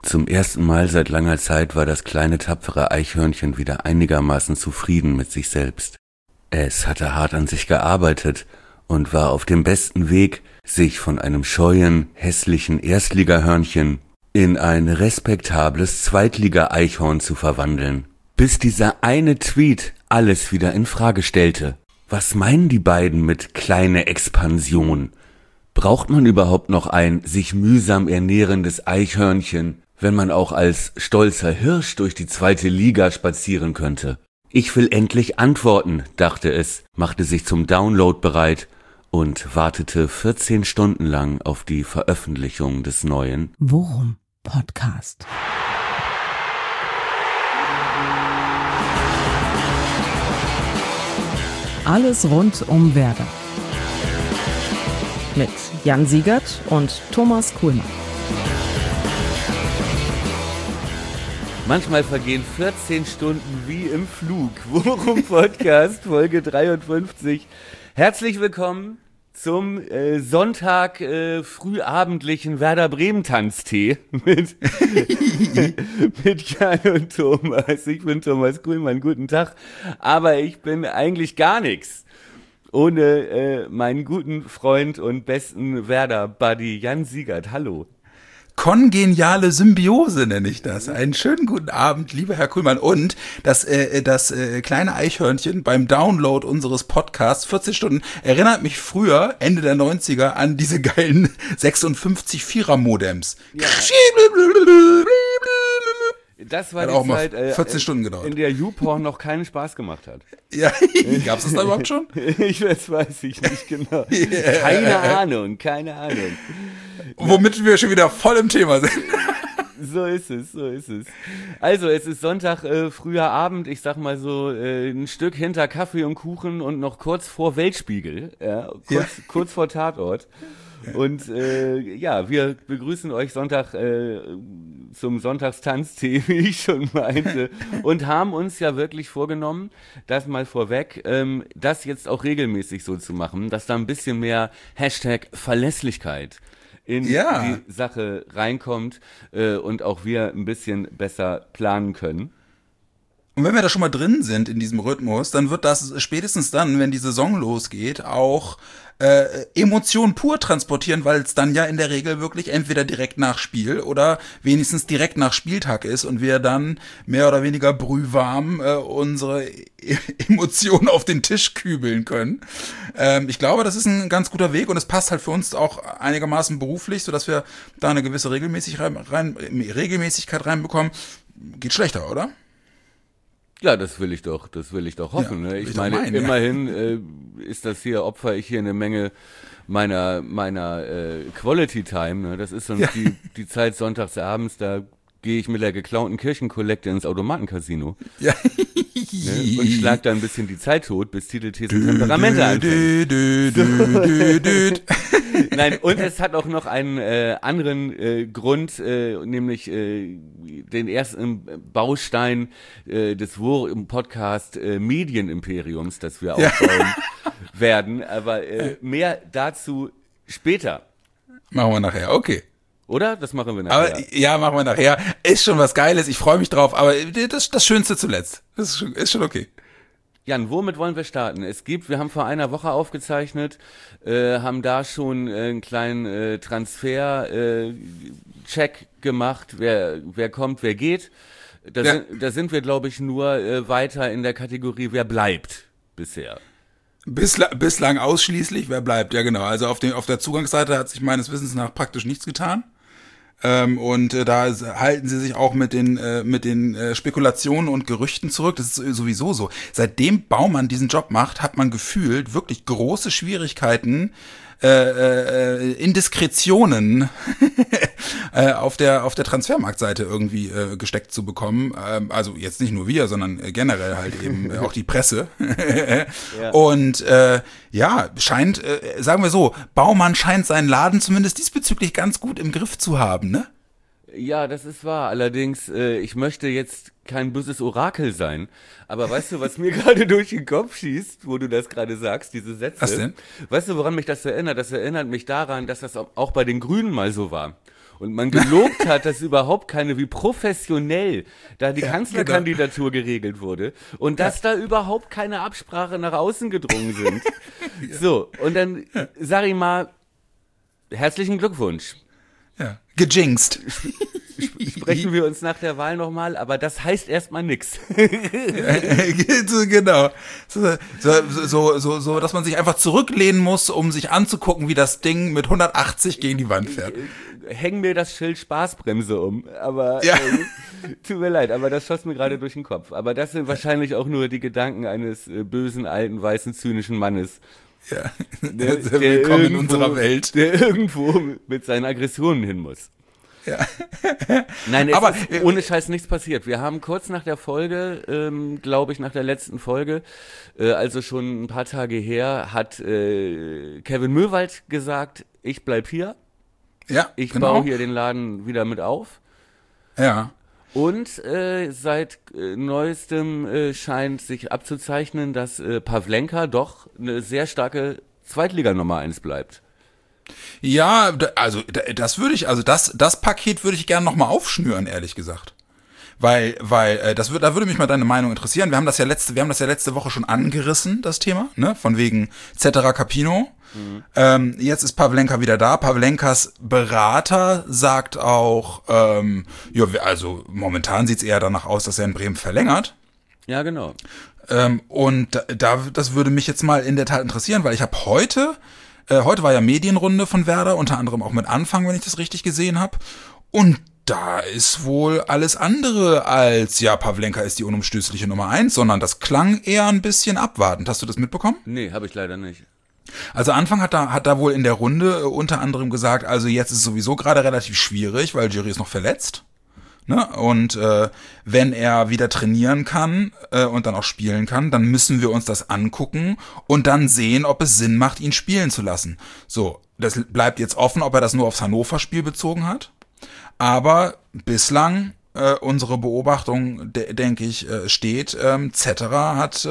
Zum ersten Mal seit langer Zeit war das kleine tapfere Eichhörnchen wieder einigermaßen zufrieden mit sich selbst. Es hatte hart an sich gearbeitet und war auf dem besten Weg, sich von einem scheuen, hässlichen Erstligahörnchen in ein respektables Zweitliga-Eichhorn zu verwandeln. Bis dieser eine Tweet alles wieder in Frage stellte. Was meinen die beiden mit kleine Expansion? Braucht man überhaupt noch ein sich mühsam ernährendes Eichhörnchen, wenn man auch als stolzer Hirsch durch die zweite Liga spazieren könnte? Ich will endlich antworten, dachte es, machte sich zum Download bereit und wartete 14 Stunden lang auf die Veröffentlichung des neuen Worum Podcast. Alles rund um Werder. Mit Jan Siegert und Thomas Kuhlmann. Manchmal vergehen 14 Stunden wie im Flug. Worum Podcast, Folge 53. Herzlich willkommen zum Sonntag frühabendlichen Werder Bremen Tanztee mit Jan und Thomas. Ich bin Thomas Kuhlmann, guten Tag. Aber ich bin eigentlich gar nichts ohne meinen guten Freund und besten Werder-Buddy Jan Siegert. Hallo. Kongeniale Symbiose nenne ich das. Einen schönen guten Abend, lieber Herr Kuhlmann. Und das kleine Eichhörnchen beim Download unseres Podcasts, 14 Stunden, erinnert mich früher, Ende der 90er, an diese geilen 56-4er-Modems. Ja. Das war hat die auch Zeit, mal 14 Stunden gedauert. in der YouPorn noch keinen Spaß gemacht hat. Ja, gab's das da überhaupt schon? Das weiß ich nicht genau. Keine Ahnung. Womit wir schon wieder voll im Thema sind. So ist es. Also, es ist Sonntag, früher Abend, ich sag mal so, ein Stück hinter Kaffee und Kuchen und noch kurz vor Weltspiegel, kurz vor Tatort. Und wir begrüßen euch Sonntag zum Sonntagstanztee, wie ich schon meinte, und haben uns ja wirklich vorgenommen, das mal vorweg, das jetzt auch regelmäßig so zu machen, dass da ein bisschen mehr #Verlässlichkeit in die Sache reinkommt und auch wir ein bisschen besser planen können. Und wenn wir da schon mal drin sind in diesem Rhythmus, dann wird das spätestens dann, wenn die Saison losgeht, auch Emotionen pur transportieren, weil es dann ja in der Regel wirklich entweder direkt nach Spiel oder wenigstens direkt nach Spieltag ist und wir dann mehr oder weniger brühwarm unsere Emotionen auf den Tisch kübeln können. Ich glaube, das ist ein ganz guter Weg und es passt halt für uns auch einigermaßen beruflich, sodass wir da eine gewisse Regelmäßigkeit reinbekommen. Geht schlechter, oder? Ja, das will ich doch hoffen. Ja, ne? Ich meine, immerhin ist das hier, opfer ich hier eine Menge meiner Quality Time. Ne? Das ist sonst die Zeit sonntags abends, da gehe ich mit der geklauten Kirchenkollekte ins Automatencasino. Ja. Ne? Und schlag da ein bisschen die Zeit tot, bis Titelthesen und Temperamente anfangen. Nein, und es hat auch noch einen anderen Grund, nämlich den ersten Baustein des Podcast Medienimperiums, das wir aufbauen werden. Aber mehr dazu später. Machen wir nachher, okay. Oder? Das machen wir nachher. Aber, ja, machen wir nachher. Ist schon was Geiles, ich freue mich drauf, aber das Schönste zuletzt. Das ist schon okay. Jan, womit wollen wir starten? Wir haben vor einer Woche aufgezeichnet, haben da schon einen kleinen Transfer-Check gemacht, wer kommt, wer geht. Da sind wir, glaube ich, nur weiter in der Kategorie, wer bleibt bisher. Bislang ausschließlich, wer bleibt, ja genau. Also auf der Zugangsseite hat sich meines Wissens nach praktisch nichts getan. Und da halten sie sich auch mit den Spekulationen und Gerüchten zurück. Das ist sowieso so. Seitdem Baumann diesen Job macht, hat man gefühlt wirklich große Schwierigkeiten, Indiskretionen auf der Transfermarktseite irgendwie gesteckt zu bekommen. Also jetzt nicht nur wir, sondern generell halt eben auch die Presse. Ja. Und scheint, sagen wir so, Baumann scheint seinen Laden zumindest diesbezüglich ganz gut im Griff zu haben, ne? Ja, das ist wahr. Allerdings, ich möchte jetzt kein böses Orakel sein. Aber weißt du, was mir gerade durch den Kopf schießt, wo du das gerade sagst, diese Sätze? Was denn? Weißt du, woran mich das erinnert? Das erinnert mich daran, dass das auch bei den Grünen mal so war. und man gelobt hat, dass überhaupt keine, wie professionell da die Kanzlerkandidatur geregelt wurde und dass da überhaupt keine Absprache nach außen gedrungen sind. So, und dann sag ich mal, herzlichen Glückwunsch. Ja. Gejinxt. Sprechen wir uns nach der Wahl nochmal, aber das heißt erstmal nix. Genau. So, dass man sich einfach zurücklehnen muss, um sich anzugucken, wie das Ding mit 180 gegen die Wand fährt. Häng mir das Schild Spaßbremse um, aber tut mir leid, aber das schoss mir gerade durch den Kopf. Aber das sind wahrscheinlich auch nur die Gedanken eines bösen, alten, weißen, zynischen Mannes. Ja, der willkommen in unserer Welt. Der irgendwo mit seinen Aggressionen hin muss. Ja. Nein, es ist ohne Scheiß nichts passiert. Wir haben kurz nach der Folge, glaube ich, nach der letzten Folge, also schon ein paar Tage her, hat Kevin Möwald gesagt, ich bleib hier. Ja, ich baue hier den Laden wieder mit auf. Ja. Und seit neuestem scheint sich abzuzeichnen, dass Pawlenka doch eine sehr starke Zweitliga-Nummer 1 bleibt. Ja, das Paket würde ich gerne nochmal aufschnüren, ehrlich gesagt. Weil da würde mich mal deine Meinung interessieren. Wir haben das ja letzte Woche schon angerissen, das Thema, ne? Von wegen Cetera Capino. Mhm. Jetzt ist Pawlenka wieder da. Pawlenkas Berater sagt auch, also momentan sieht's eher danach aus, dass er in Bremen verlängert. Ja, genau. Und das würde mich jetzt mal in der Tat interessieren, weil ich habe heute war ja Medienrunde von Werder, unter anderem auch mit Anfang, wenn ich das richtig gesehen habe. Und da ist wohl alles andere als, ja, Pawlenka ist die unumstößliche Nummer 1, sondern das klang eher ein bisschen abwartend. Hast du das mitbekommen? Nee, habe ich leider nicht. Also Anfang hat da wohl in der Runde unter anderem gesagt, also jetzt ist es sowieso gerade relativ schwierig, weil Jerry ist noch verletzt. Ne? Und wenn er wieder trainieren kann und dann auch spielen kann, dann müssen wir uns das angucken und dann sehen, ob es Sinn macht, ihn spielen zu lassen. So, das bleibt jetzt offen, ob er das nur aufs Hannover-Spiel bezogen hat. Aber bislang unsere Beobachtung, denke ich, steht, Cetera hat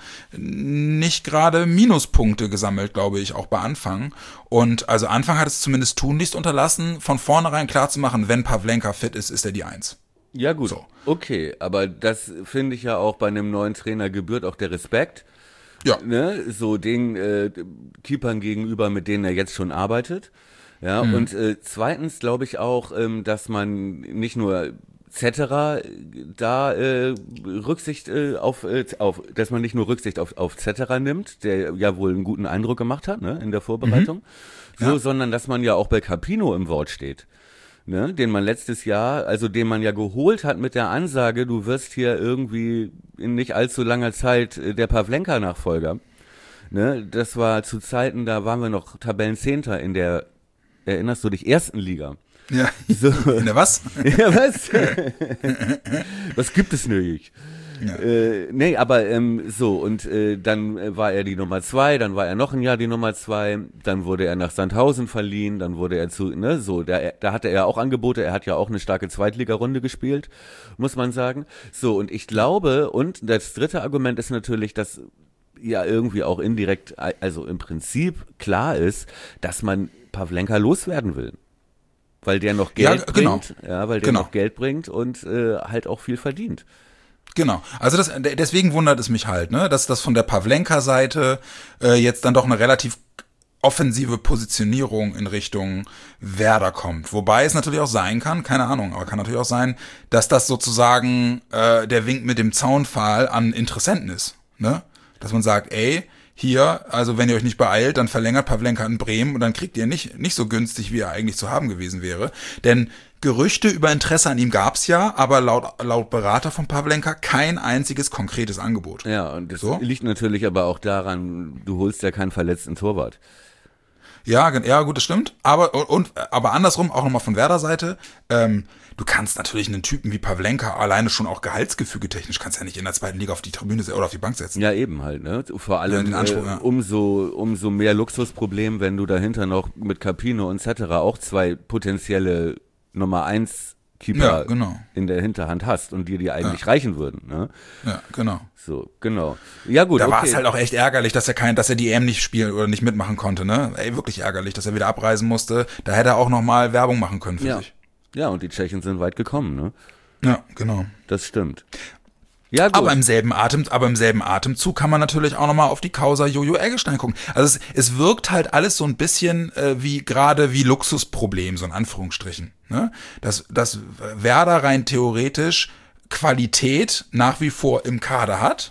nicht gerade Minuspunkte gesammelt, glaube ich, auch bei Anfang. Und also Anfang hat es zumindest tunlichst unterlassen, von vornherein klarzumachen, wenn Pawlenka fit ist, ist er die 1. Ja gut, so. Okay, aber das finde ich ja auch bei einem neuen Trainer gebührt auch der Respekt. Ja. Ne? So den Keepern gegenüber, mit denen er jetzt schon arbeitet. Ja, und zweitens glaube ich auch, dass man nicht nur Cetera da Rücksicht dass man nicht nur Rücksicht auf Cetera nimmt, der ja wohl einen guten Eindruck gemacht hat, ne, in der Vorbereitung, sondern dass man ja auch bei Capino im Wort steht. Ne, den man letztes Jahr, also den man ja geholt hat mit der Ansage, du wirst hier irgendwie in nicht allzu langer Zeit der Pawlenka-Nachfolger. Ne, das war zu Zeiten, da waren wir noch Tabellenzehnter in der, erinnerst du dich, ersten Liga. Ja, so. In der was? Ja, was? Was gibt es nicht? Ja. Nee, aber so, und dann war er die Nummer 2, dann war er noch ein Jahr die Nummer 2, dann wurde er nach Sandhausen verliehen, dann wurde er da hatte er auch Angebote, er hat ja auch eine starke Zweitligarunde gespielt, muss man sagen. So, und ich glaube, und das dritte Argument ist natürlich, dass ja irgendwie auch indirekt, also im Prinzip klar ist, dass man Pawlenka loswerden will. Weil der noch Geld bringt, weil der noch Geld bringt und halt auch viel verdient. Genau, also deswegen wundert es mich halt, ne, dass das von der Pawlenka-Seite jetzt dann doch eine relativ offensive Positionierung in Richtung Werder kommt. Wobei es natürlich auch sein kann, keine Ahnung, aber kann natürlich auch sein, dass das sozusagen der Wink mit dem Zaunpfahl an Interessenten ist, ne? Dass man sagt, ey, hier, also wenn ihr euch nicht beeilt, dann verlängert Pawlenka in Bremen und dann kriegt ihr nicht so günstig, wie er eigentlich zu haben gewesen wäre. Denn Gerüchte über Interesse an ihm gab's ja, aber laut Berater von Pawlenka kein einziges konkretes Angebot. Ja, und das liegt natürlich aber auch daran, du holst ja keinen verletzten Torwart. Ja, gut, das stimmt. Aber andersrum, auch nochmal von Werder-Seite, du kannst natürlich einen Typen wie Pawlenka alleine schon auch gehaltsgefüge technisch, kannst ja nicht in der zweiten Liga auf die Tribüne oder auf die Bank setzen. Ja, eben halt, ne? Vor allem den Anspruch, umso mehr Luxusproblem, wenn du dahinter noch mit Capino und Cetera auch zwei potenzielle Nummer 1 Keeper genau. in der Hinterhand hast und dir die eigentlich reichen würden. Ne? Ja, genau. So, genau. Ja gut, Da okay. war es halt auch echt ärgerlich, dass er die EM nicht spielen oder nicht mitmachen konnte, ne? Ey, wirklich ärgerlich, dass er wieder abreisen musste. Da hätte er auch nochmal Werbung machen können für sich. Ja, und die Tschechen sind weit gekommen, ne? Ja, genau. Das stimmt. Ja, gut. Aber im selben Atemzug kann man natürlich auch nochmal auf die Causa Jojo Eggestein gucken. Also es wirkt halt alles so ein bisschen wie Luxusproblem, so in Anführungsstrichen. Ne? Dass Werder rein theoretisch Qualität nach wie vor im Kader hat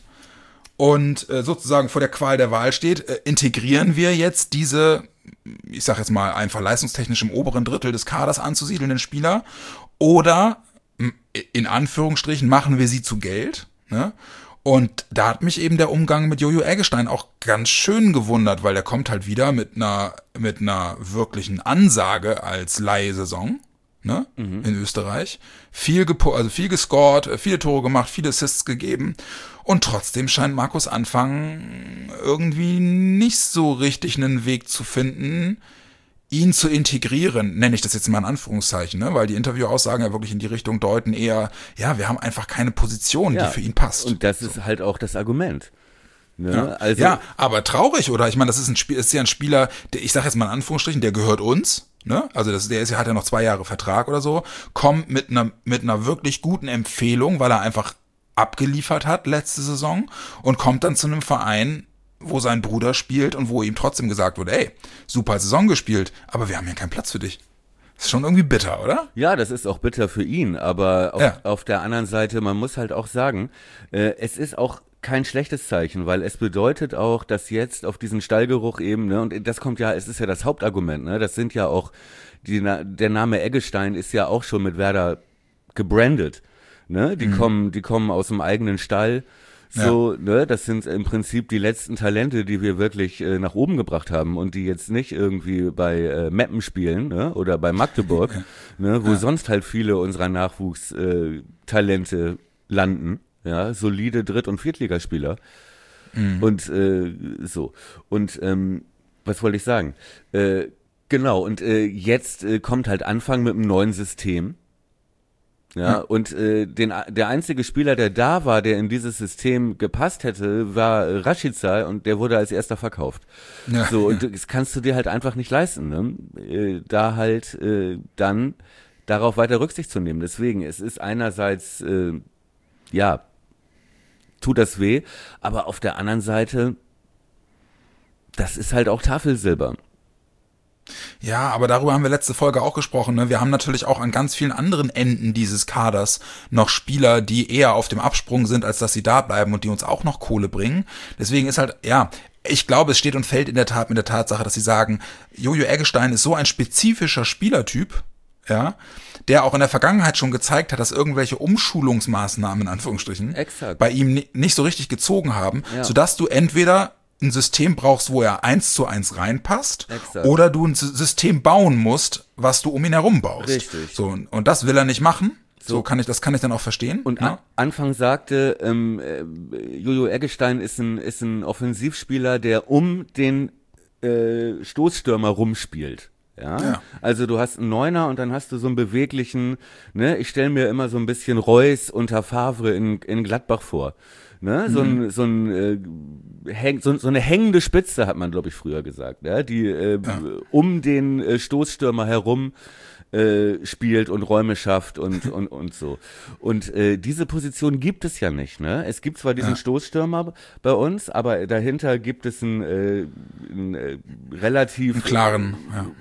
und sozusagen vor der Qual der Wahl steht, integrieren wir jetzt diese, ich sag jetzt mal einfach leistungstechnisch im oberen Drittel des Kaders anzusiedelnden Spieler oder in Anführungsstrichen machen wir sie zu Geld, ne? Und da hat mich eben der Umgang mit Jojo Eggestein auch ganz schön gewundert, weil der kommt halt wieder mit einer wirklichen Ansage als Leihsaison, ne? In Österreich. Viel gescored, viele Tore gemacht, viele Assists gegeben. Und trotzdem scheint Markus Anfang irgendwie nicht so richtig einen Weg zu finden, ihn zu integrieren, nenne ich das jetzt mal in Anführungszeichen, ne? Weil die Interviewaussagen ja wirklich in die Richtung deuten eher, ja, wir haben einfach keine Position, die für ihn passt. Und das ist halt auch das Argument. Ne? Ja. Also, ja, aber traurig, oder? Ich meine, das ist ja ein Spieler, ich sage jetzt mal in Anführungsstrichen, der gehört uns, ne? Also hat ja noch 2 Jahre Vertrag oder so, kommt mit einer wirklich guten Empfehlung, weil er einfach abgeliefert hat letzte Saison und kommt dann zu einem Verein, wo sein Bruder spielt und wo ihm trotzdem gesagt wurde, ey, super Saison gespielt, aber wir haben hier keinen Platz für dich. Das ist schon irgendwie bitter, oder? Ja, das ist auch bitter für ihn, aber auf der anderen Seite, man muss halt auch sagen, es ist auch kein schlechtes Zeichen, weil es bedeutet auch, dass jetzt auf diesen Stallgeruch eben, ne, und das kommt ja, es ist ja das Hauptargument, ne, das sind ja auch, der Name Eggestein ist ja auch schon mit Werder gebrandet, ne, die kommen aus dem eigenen Stall. So, ne, das sind im Prinzip die letzten Talente, die wir wirklich nach oben gebracht haben und die jetzt nicht irgendwie bei Meppen spielen, ne, oder bei Magdeburg, ne, wo sonst halt viele unserer Nachwuchstalente landen, ja, solide Dritt- und Viertligaspieler. Und so. Und was wollte ich sagen? Genau, und jetzt kommt halt Anfang mit einem neuen System. Ja, und der einzige Spieler, der da war, der in dieses System gepasst hätte, war Rashica und der wurde als erster verkauft. Ja, so, und das kannst du dir halt einfach nicht leisten, ne? Da halt dann darauf weiter Rücksicht zu nehmen. Deswegen, es ist einerseits, tut das weh, aber auf der anderen Seite, das ist halt auch Tafelsilber. Ja, aber darüber haben wir letzte Folge auch gesprochen. Ne? Wir haben natürlich auch an ganz vielen anderen Enden dieses Kaders noch Spieler, die eher auf dem Absprung sind, als dass sie da bleiben und die uns auch noch Kohle bringen. Deswegen ist halt, ja, ich glaube, es steht und fällt in der Tat mit der Tatsache, dass sie sagen, Jojo Eggestein ist so ein spezifischer Spielertyp, ja, der auch in der Vergangenheit schon gezeigt hat, dass irgendwelche Umschulungsmaßnahmen, in Anführungsstrichen, bei ihm nicht so richtig gezogen haben, sodass du entweder ein System brauchst, wo er 1:1 reinpasst, oder du ein System bauen musst, was du um ihn herum baust. Richtig. So, und das will er nicht machen. Das kann ich dann auch verstehen. Und Anfang sagte, Jojo Eggestein ist ein Offensivspieler, der um den Stoßstürmer rumspielt. Ja? Also du hast einen Neuner und dann hast du so einen beweglichen, ne, ich stelle mir immer so ein bisschen Reus unter Favre in Gladbach vor. Ne, so eine hängende Spitze hat man, glaube ich, früher gesagt, ja, die um den Stoßstürmer herum spielt und Räume schafft und so. Und diese Position gibt es ja nicht, ne? Es gibt zwar diesen Stoßstürmer bei uns, aber dahinter gibt es einen relativ klaren,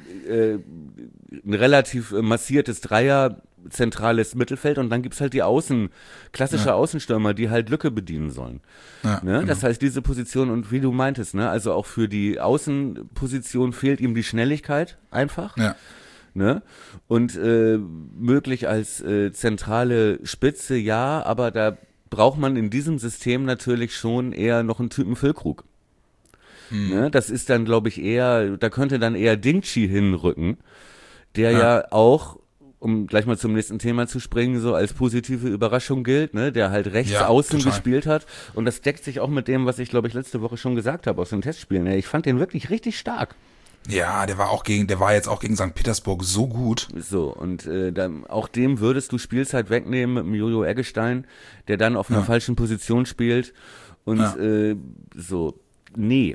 ein relativ massiertes Dreier zentrales Mittelfeld und dann gibt's halt die klassische Außenstürmer, die halt Lücke bedienen sollen. Ne? Genau. Das heißt, diese Position und wie du meintest, ne, also auch für die Außenposition fehlt ihm die Schnelligkeit einfach. Ja. Ne? Und möglich als zentrale Spitze, ja, aber da braucht man in diesem System natürlich schon eher noch einen Typen Füllkrug. Ne? Das ist dann, glaube ich, da könnte dann eher Dingchi hinrücken, der ja auch, um gleich mal zum nächsten Thema zu springen, so als positive Überraschung gilt, ne, der halt rechts außen gespielt hat. Und das deckt sich auch mit dem, was ich, glaube ich, letzte Woche schon gesagt habe aus den Testspielen. Ich fand den wirklich richtig stark. Ja, der war jetzt auch gegen St. Petersburg so gut. So, und dann, auch dem würdest du Spielzeit wegnehmen mit dem Jojo Eggestein, der dann auf einer falschen Position spielt und so, nee.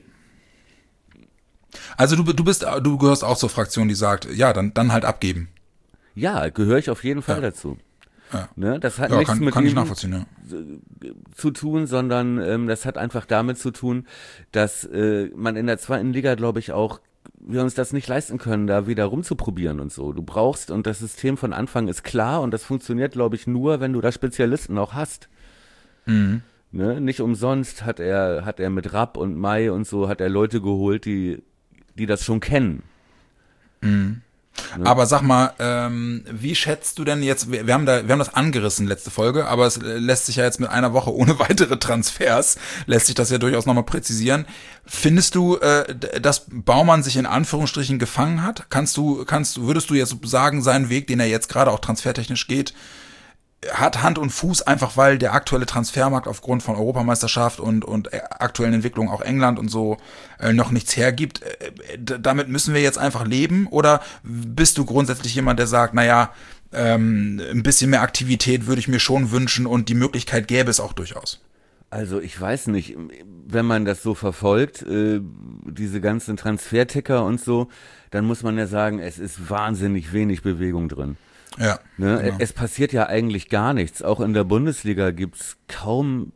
Also du gehörst auch zur Fraktion, die sagt, ja, dann halt abgeben. Ja, gehöre ich auf jeden Fall dazu. Ja. Ne, das hat Ja, nichts mit kann ich ihm nachvollziehen, zu tun, sondern das hat einfach damit zu tun, dass man in der zweiten Liga, glaube ich, auch wir uns das nicht leisten können, da wieder rumzuprobieren und so. Du brauchst, und das System von Anfang ist klar und das funktioniert, glaube ich, nur, wenn du da Spezialisten auch hast. Mhm. Ne? Nicht umsonst hat er mit Rapp und Mai und so, hat er Leute geholt, die das schon kennen. Mhm. Aber sag mal, wie schätzt du denn jetzt, wir haben das angerissen letzte Folge, aber es lässt sich ja jetzt mit einer Woche ohne weitere Transfers, lässt sich das ja durchaus nochmal präzisieren. Findest du, dass Baumann sich in Anführungsstrichen gefangen hat? Würdest du jetzt sagen, seinen Weg, den er jetzt gerade auch transfertechnisch geht, hat Hand und Fuß, einfach weil der aktuelle Transfermarkt aufgrund von Europameisterschaft und aktuellen Entwicklungen auch England und so noch nichts hergibt. Damit müssen wir jetzt einfach leben? Oder bist du grundsätzlich jemand, der sagt, naja, ein bisschen mehr Aktivität würde ich mir schon wünschen und die Möglichkeit gäbe es auch durchaus? Also ich weiß nicht, wenn man das so verfolgt, diese ganzen Transferticker und so, dann muss man ja sagen, es ist wahnsinnig wenig Bewegung drin. Ja, ne? genau. Es passiert ja eigentlich gar nichts. Auch in der Bundesliga gibt's kaum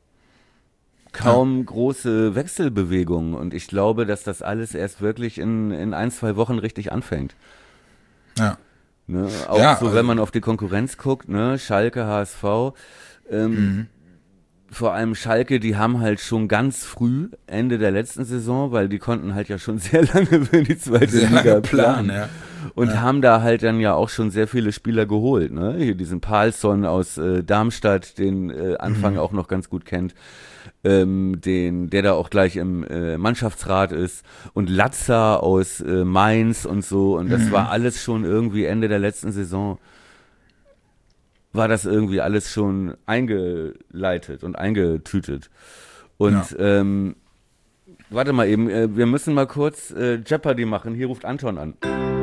große Wechselbewegungen. Und ich glaube, dass das alles erst wirklich in 1-2 Wochen richtig anfängt. Ja. Ne? Auch so, wenn man auf die Konkurrenz guckt, ne? Schalke, HSV, vor allem Schalke, die haben halt schon ganz früh, Ende der letzten Saison, weil die konnten halt ja schon sehr lange für die zweite Liga planen. Ja. Und haben da halt dann ja auch schon sehr viele Spieler geholt, ne? Hier diesen Palsson aus Darmstadt, den Anfang auch noch ganz gut kennt, der da auch gleich im Mannschaftsrat ist, und Latza aus Mainz und so, und das war alles schon irgendwie Ende der letzten Saison, war das irgendwie alles schon eingeleitet und eingetütet. Und warte mal eben, wir müssen mal kurz Jeopardy machen, hier ruft Anton an.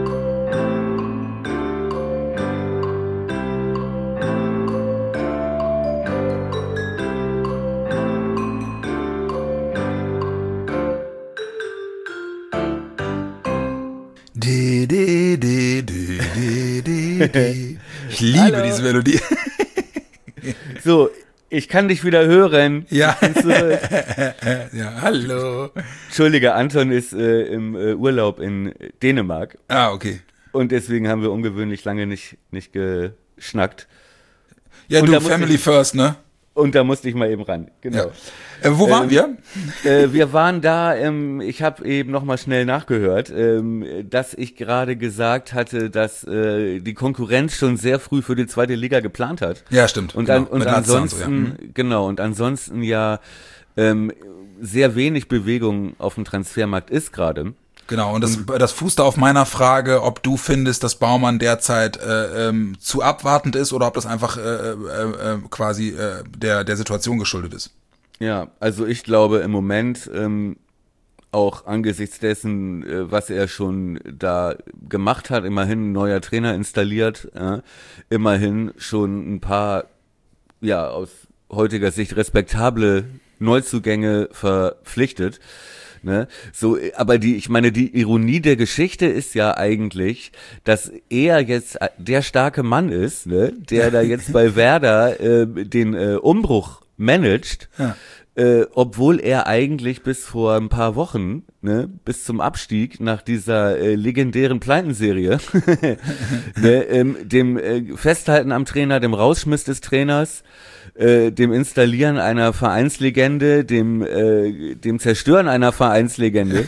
Ich liebe diese Melodie. So, ich kann dich wieder hören. Ja. Ja, hallo. Entschuldige, Anton ist im Urlaub in Dänemark. Ah, okay. Und deswegen haben wir ungewöhnlich lange nicht geschnackt. Ja, und du, Family first, ne? Und da musste ich mal eben ran, genau. Ja. Wo waren wir? Wir waren da, ich habe eben noch mal schnell nachgehört, dass ich gerade gesagt hatte, dass die Konkurrenz schon sehr früh für die zweite Liga geplant hat. Ja, stimmt. Und, genau. und ansonsten, genau, und ansonsten ja sehr wenig Bewegung auf dem Transfermarkt ist gerade. Genau, und das fußt auf meiner Frage, ob du findest, dass Baumann derzeit zu abwartend ist oder ob das einfach quasi der Situation geschuldet ist. Ja, also ich glaube im Moment, auch angesichts dessen, was er schon da gemacht hat, immerhin ein neuer Trainer installiert, immerhin schon ein paar, ja, aus heutiger Sicht respektable Neuzugänge verpflichtet. Ne? So, aber die Ironie der Geschichte ist ja eigentlich, dass er jetzt der starke Mann ist, ne? Der da jetzt bei Werder den Umbruch managt, obwohl er eigentlich bis vor ein paar Wochen, ne, bis zum Abstieg nach dieser legendären Pleitenserie, ne, dem Festhalten am Trainer, dem Rausschmiss des Trainers, dem Installieren einer Vereinslegende, dem Zerstören einer Vereinslegende,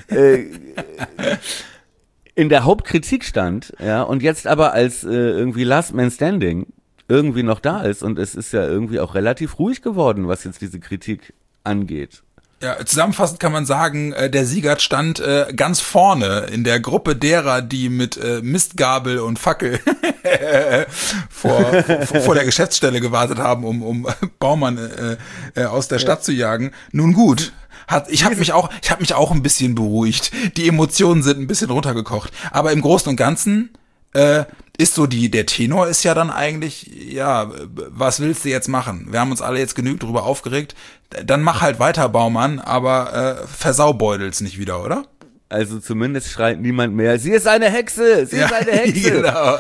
in der Hauptkritik stand, ja, und jetzt aber als irgendwie Last Man Standing irgendwie noch da ist, und es ist ja irgendwie auch relativ ruhig geworden, was jetzt diese Kritik angeht. Ja, zusammenfassend kann man sagen, der Siegert stand ganz vorne in der Gruppe derer, die mit Mistgabel und Fackel vor der Geschäftsstelle gewartet haben, um Baumann aus der Stadt zu jagen. Nun gut. Ich habe mich auch ein bisschen beruhigt. Die Emotionen sind ein bisschen runtergekocht. Aber im Großen und Ganzen ist so der Tenor ist ja dann eigentlich, ja, was willst du jetzt machen? Wir haben uns alle jetzt genug drüber aufgeregt. Dann mach halt weiter, Baumann, aber versaubeutels nicht wieder, oder? Also zumindest schreit niemand mehr, sie ist eine Hexe, sie ist eine Hexe. Genau.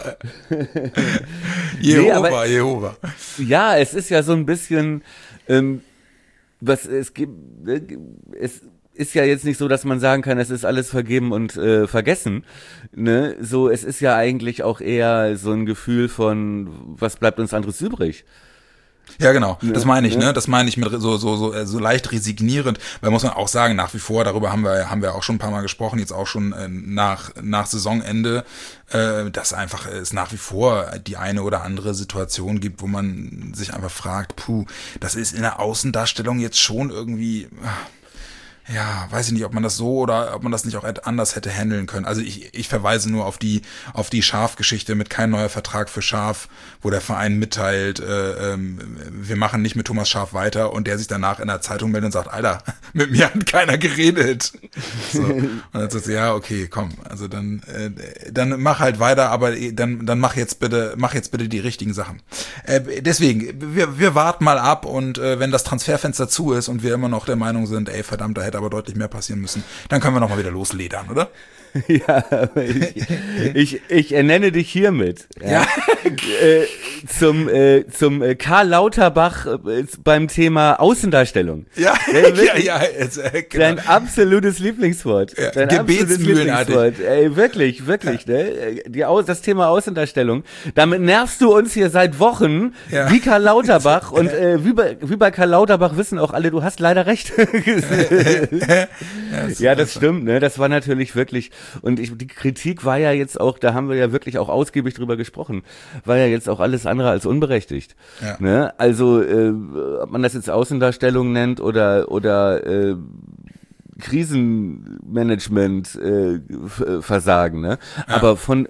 Jehova. Ja, es ist ja so ein bisschen, es ist ja jetzt nicht so, dass man sagen kann, es ist alles vergeben und vergessen. Ne? So, es ist ja eigentlich auch eher so ein Gefühl von, was bleibt uns anderes übrig? Ja, genau. Das meine ich, ne? Das meine ich mit so leicht resignierend, weil muss man auch sagen, nach wie vor, darüber haben wir auch schon ein paar Mal gesprochen, jetzt auch schon nach Saisonende, dass einfach es nach wie vor die eine oder andere Situation gibt, wo man sich einfach fragt, das ist in der Außendarstellung jetzt schon irgendwie, ja, weiß ich nicht, ob man das so oder ob man das nicht auch anders hätte handeln können. Also ich verweise nur auf die Schaf-Geschichte mit kein neuer Vertrag für Schaf, wo der Verein mitteilt, wir machen nicht mit Thomas Schaf weiter und der sich danach in der Zeitung meldet und sagt, Alter, mit mir hat keiner geredet. So. Und dann sagt sie, ja, okay, komm, also dann mach halt weiter, aber dann mach jetzt bitte die richtigen Sachen. Deswegen, wir warten mal ab und wenn das Transferfenster zu ist und wir immer noch der Meinung sind, ey, verdammt, da hätte aber deutlich mehr passieren müssen, dann können wir noch mal wieder losledern, oder? Ja, ich ernenne dich hiermit. Ja. Zum Karl Lauterbach beim Thema Außendarstellung. Ja, genau. Dein absolutes Lieblingswort. Ja, Dein absolutes Lieblingswort. Ey, wirklich, ne? Das Thema Außendarstellung. Damit nervst du uns hier seit Wochen, wie Karl Lauterbach. Und wie bei Karl Lauterbach wissen auch alle, du hast leider recht. Ja, das stimmt, ne? Das war natürlich wirklich. Und die Kritik war ja jetzt auch, da haben wir ja wirklich auch ausgiebig drüber gesprochen, war ja jetzt auch alles andere als unberechtigt. Ja. Ne? Also, ob man das jetzt Außendarstellung nennt oder Krisenmanagement Versagen, ne? Ja. Aber vom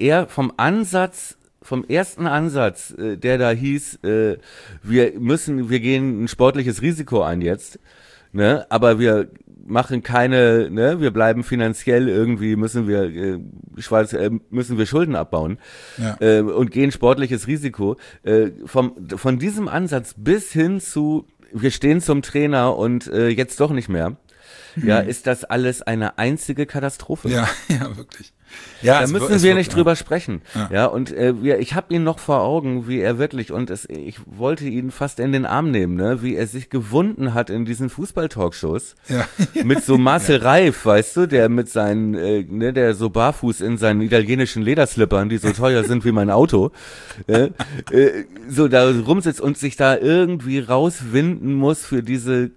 ersten Ansatz, der da hieß, wir gehen ein sportliches Risiko ein jetzt, ne? Aber wir machen keine, ne, wir bleiben finanziell irgendwie, müssen wir Schulden abbauen, und gehen sportliches Risiko. Von diesem Ansatz bis hin zu, wir stehen zum Trainer und jetzt doch nicht mehr, ja, ist das alles eine einzige Katastrophe. Ja, wirklich. Ja, da müssen wir nicht drüber sprechen. Ja, und ich habe ihn noch vor Augen, wie er wirklich, und ich wollte ihn fast in den Arm nehmen, ne, wie er sich gewunden hat in diesen Fußball-Talkshows. Ja. Mit so Marcel Reif, weißt du, der mit seinen, der so barfuß in seinen italienischen Lederslippern, die so teuer sind wie mein Auto, so da rumsitzt und sich da irgendwie rauswinden muss für diese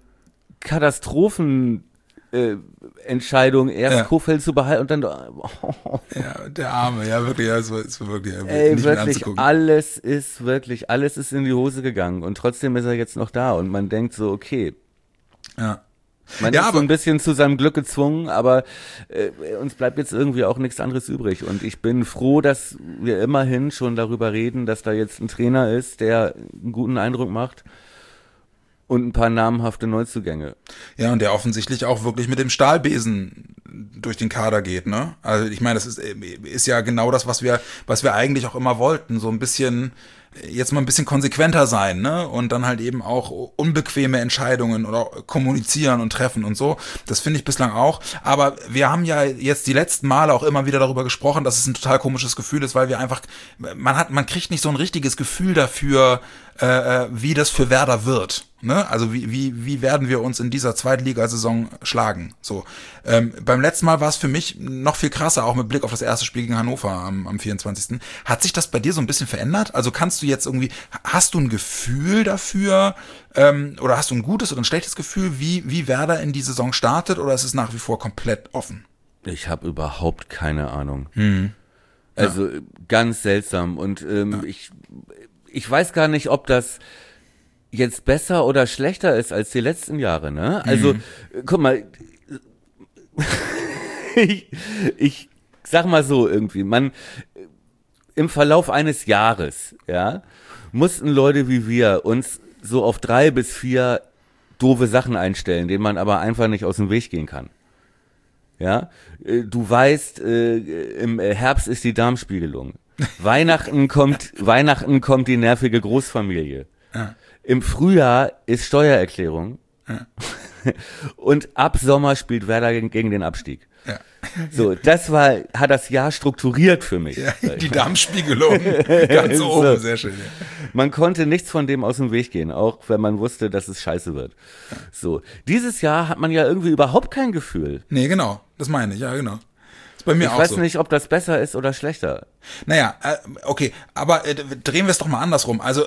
Entscheidung, erst Kofeld zu behalten und dann ja, der Arme, ja wirklich, ja, es war wirklich nicht mehr anzugucken. Alles ist in die Hose gegangen und trotzdem ist er jetzt noch da und man denkt so, okay. Ja. Man ist so ein bisschen zu seinem Glück gezwungen, aber uns bleibt jetzt irgendwie auch nichts anderes übrig. Und ich bin froh, dass wir immerhin schon darüber reden, dass da jetzt ein Trainer ist, der einen guten Eindruck macht. Und ein paar namhafte Neuzugänge. Ja, und der offensichtlich auch wirklich mit dem Stahlbesen durch den Kader geht, ne? Also ich meine, das ist ja genau das, was wir eigentlich auch immer wollten, so ein bisschen, jetzt mal ein bisschen konsequenter sein, ne? Und dann halt eben auch unbequeme Entscheidungen oder kommunizieren und treffen und so. Das finde ich bislang auch. Aber wir haben ja jetzt die letzten Male auch immer wieder darüber gesprochen, dass es ein total komisches Gefühl ist, weil wir einfach, man kriegt nicht so ein richtiges Gefühl dafür, wie das für Werder wird. Ne? Also wie werden wir uns in dieser Zweitligasaison schlagen? So. Beim letzten Mal war es für mich noch viel krasser, auch mit Blick auf das erste Spiel gegen Hannover am 24. Hat sich das bei dir so ein bisschen verändert? Also kannst du jetzt irgendwie, hast du ein Gefühl dafür, oder hast du ein gutes oder ein schlechtes Gefühl, wie Werder in die Saison startet, oder ist es nach wie vor komplett offen? Ich habe überhaupt keine Ahnung. Also ganz seltsam und ich weiß gar nicht, ob das jetzt besser oder schlechter ist als die letzten Jahre, ne? Also, guck mal, ich sag mal so irgendwie, im Verlauf eines Jahres, ja, mussten Leute wie wir uns so auf 3 bis 4 doofe Sachen einstellen, denen man aber einfach nicht aus dem Weg gehen kann. Ja, du weißt, im Herbst ist die Darmspiegelung. Weihnachten kommt die nervige Großfamilie. Ja. Im Frühjahr ist Steuererklärung. Ja. Und ab Sommer spielt Werder gegen den Abstieg. Ja. So, hat das Jahr strukturiert für mich. Ja, die Darmspiegelung, ganz oben, sehr schön. Ja. Man konnte nichts von dem aus dem Weg gehen, auch wenn man wusste, dass es scheiße wird. So, dieses Jahr hat man ja irgendwie überhaupt kein Gefühl. Nee, genau, das meine ich, ja, genau. Ist bei mir auch so. Ich weiß nicht, ob das besser ist oder schlechter. Naja, okay, aber drehen wir es doch mal andersrum. Also,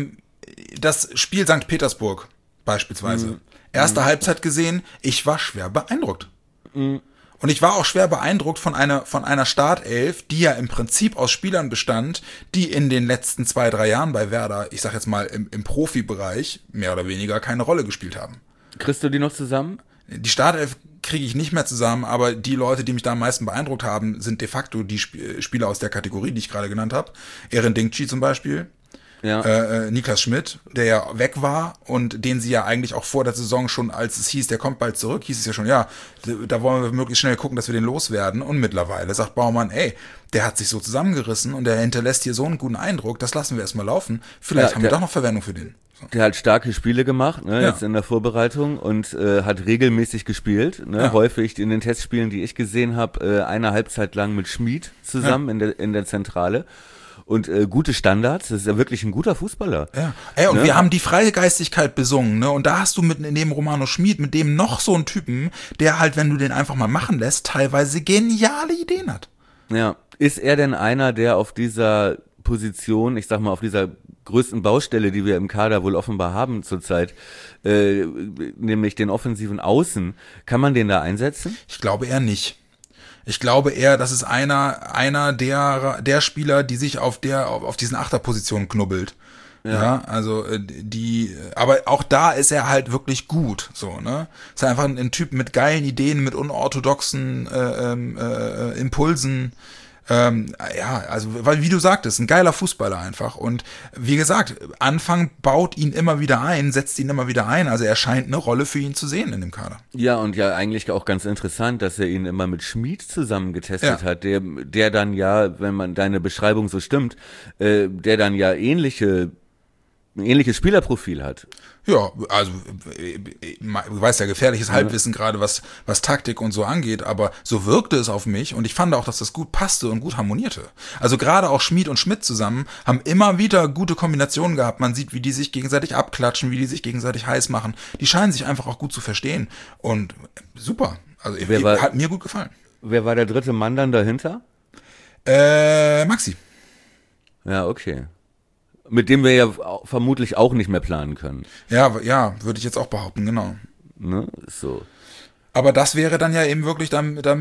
das Spiel St. Petersburg beispielsweise. Erste Halbzeit gesehen, ich war schwer beeindruckt. Und ich war auch schwer beeindruckt von einer Startelf, die ja im Prinzip aus Spielern bestand, die in den letzten 2-3 Jahren bei Werder, ich sag jetzt mal im Profibereich, mehr oder weniger keine Rolle gespielt haben. Kriegst du die noch zusammen? Die Startelf kriege ich nicht mehr zusammen, aber die Leute, die mich da am meisten beeindruckt haben, sind de facto die Spieler aus der Kategorie, die ich gerade genannt habe. Eren Dinkci zum Beispiel. Ja. Niklas Schmidt, der ja weg war und den sie ja eigentlich auch vor der Saison schon, als es hieß, der kommt bald zurück, hieß es ja schon, ja, da wollen wir möglichst schnell gucken, dass wir den loswerden. Und mittlerweile sagt Baumann, ey, der hat sich so zusammengerissen und der hinterlässt hier so einen guten Eindruck, das lassen wir erstmal laufen. Vielleicht haben wir doch noch Verwendung für den. So. Der hat starke Spiele gemacht, ne, jetzt in der Vorbereitung und hat regelmäßig gespielt, ne, häufig in den Testspielen, die ich gesehen habe, eine Halbzeit lang mit Schmid zusammen in der Zentrale. Und gute Standards, das ist ja wirklich ein guter Fußballer. Ja. Ey, und wir haben die Freigeistigkeit besungen, ne? Und da hast du neben Romano Schmid, mit dem noch so einen Typen, der halt, wenn du den einfach mal machen lässt, teilweise geniale Ideen hat. Ja. Ist er denn einer, der auf dieser Position, ich sag mal, auf dieser größten Baustelle, die wir im Kader wohl offenbar haben zurzeit, nämlich den offensiven Außen, kann man den da einsetzen? Ich glaube eher nicht. Ich glaube eher, das ist einer der Spieler, die sich auf diesen Achterpositionen knubbelt. Ja, also aber auch da ist er halt wirklich gut, so, ne? Ist einfach ein Typ mit geilen Ideen, mit unorthodoxen Impulsen. Also, weil, wie du sagtest, ein geiler Fußballer einfach. Und wie gesagt, Anfang baut ihn immer wieder ein, setzt ihn immer wieder ein. Also er scheint eine Rolle für ihn zu sehen in dem Kader. Ja, und ja eigentlich auch ganz interessant, dass er ihn immer mit Schmid zusammen getestet hat, der dann ja, wenn man deine Beschreibung so stimmt, der dann ja ein ähnliches Spielerprofil hat. Ja, also du weißt ja, gefährliches Halbwissen gerade, was Taktik und so angeht, aber so wirkte es auf mich und ich fand auch, dass das gut passte und gut harmonierte. Also gerade auch Schmid und Schmidt zusammen haben immer wieder gute Kombinationen gehabt. Man sieht, wie die sich gegenseitig abklatschen, wie die sich gegenseitig heiß machen. Die scheinen sich einfach auch gut zu verstehen und super. Also hat mir gut gefallen. Wer war der dritte Mann dann dahinter? Maxi. Ja, okay. Mit dem wir ja vermutlich auch nicht mehr planen können. Ja, würde ich jetzt auch behaupten, genau. Ne? So. Aber das wäre dann ja eben wirklich,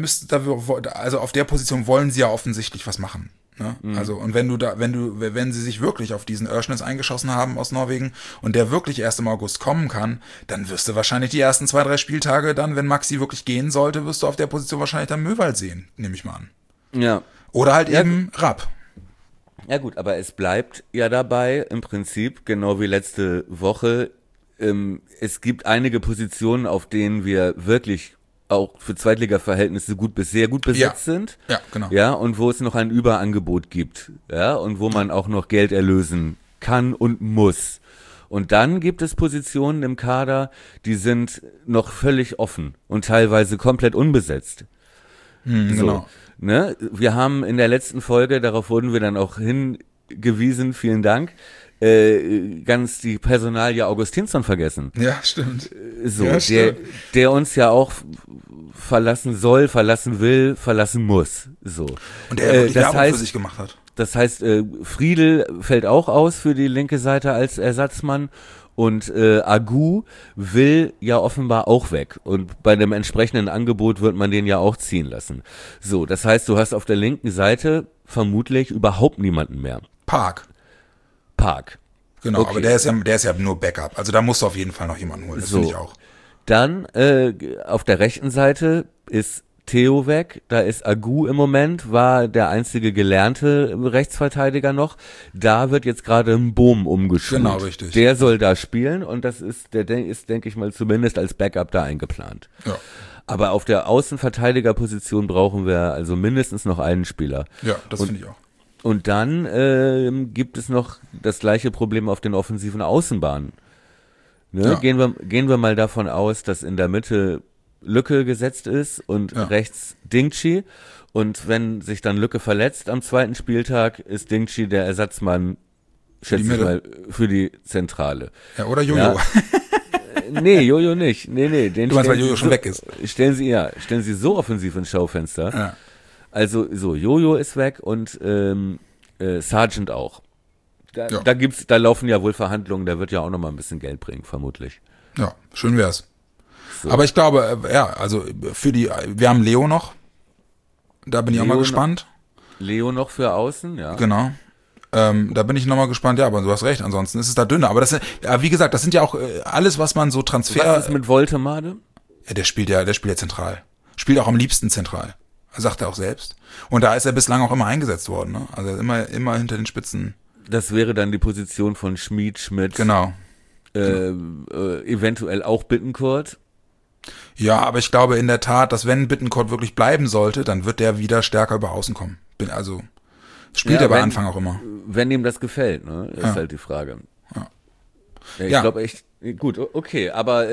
also auf der Position wollen sie ja offensichtlich was machen. Ne? Also, und wenn sie sich wirklich auf diesen Örsnes eingeschossen haben aus Norwegen und der wirklich erst im August kommen kann, dann wirst du wahrscheinlich die ersten 2-3 Spieltage dann, wenn Maxi wirklich gehen sollte, wirst du auf der Position wahrscheinlich dann Möwald sehen, nehme ich mal an. Ja. Oder halt eben Rapp. Ja gut, aber es bleibt ja dabei im Prinzip, genau wie letzte Woche, es gibt einige Positionen, auf denen wir wirklich auch für Zweitliga-Verhältnisse gut bis sehr gut besetzt sind. Ja, genau. Ja, und wo es noch ein Überangebot gibt. Ja, und wo man auch noch Geld erlösen kann und muss. Und dann gibt es Positionen im Kader, die sind noch völlig offen und teilweise komplett unbesetzt. Genau. So, ne? Wir haben in der letzten Folge, darauf wurden wir dann auch hingewiesen, vielen Dank, ganz die Personalie Augustinsson vergessen. Ja, stimmt. So, ja, der uns ja auch verlassen soll, verlassen will, verlassen muss. So. Und der wirklich Werbung für sich gemacht hat. Das heißt, Friedel fällt auch aus für die linke Seite als Ersatzmann. Und Agu will ja offenbar auch weg. Und bei dem entsprechenden Angebot wird man den ja auch ziehen lassen. So, das heißt, du hast auf der linken Seite vermutlich überhaupt niemanden mehr. Park. Genau, Okay. aber der ist ja nur Backup. Also da musst du auf jeden Fall noch jemanden holen, das So. finde ich auch. Dann auf der rechten Seite ist Theo weg, da ist Agu im Moment, war der einzige gelernte Rechtsverteidiger noch. Da wird jetzt gerade ein Boom umgeschult. Genau, richtig. Der soll da spielen und der ist, denke ich mal, zumindest als Backup da eingeplant. Ja, Aber auf der Außenverteidigerposition brauchen wir also mindestens noch einen Spieler. ja, das finde ich auch. Und dann gibt es noch das gleiche Problem auf den offensiven Außenbahnen. Ne? Ja. Gehen wir mal davon aus, dass in der Mitte Lücke gesetzt ist und Ja. rechts Dingchi. Und wenn sich dann Lücke verletzt am zweiten Spieltag, ist Dingchi der Ersatzmann, schätze ich Mitte. mal, für die Zentrale. Ja, oder Jojo. Ja. Nee, Jojo nicht. Nee, den Du meinst, weil stellen Jojo Sie schon weg ist. Stellen Sie so offensiv ins Schaufenster. Ja. Also so, Jojo ist weg und Sargent auch. Ja. Da laufen ja wohl Verhandlungen, der wird ja auch noch mal ein bisschen Geld bringen, vermutlich. Ja, schön wär's. So. Aber ich glaube, also wir haben Leo noch. Da bin ich auch mal Leo gespannt. Leo noch für außen, ja. Genau. Da bin ich nochmal gespannt. Ja, aber du hast recht. Ansonsten ist es da dünner. Aber wie gesagt, das sind ja auch alles, was man so Transfer. Was ist mit Woltemade? Ja, der spielt ja zentral. Spielt auch am liebsten zentral. Sagt er auch selbst. Und da ist er bislang auch immer eingesetzt worden. Ne? Also immer hinter den Spitzen. Das wäre dann die Position von Schmied, Genau. eventuell auch Bittencourt. Ja, aber ich glaube in der Tat, dass wenn Bittencourt wirklich bleiben sollte, dann wird der wieder stärker über außen kommen. Also spielt Ja, er bei wenn- Anfang auch immer. Wenn ihm das gefällt, ne? Ist Ja. halt die Frage. Ja. Ich Ja. glaube echt, gut, okay, aber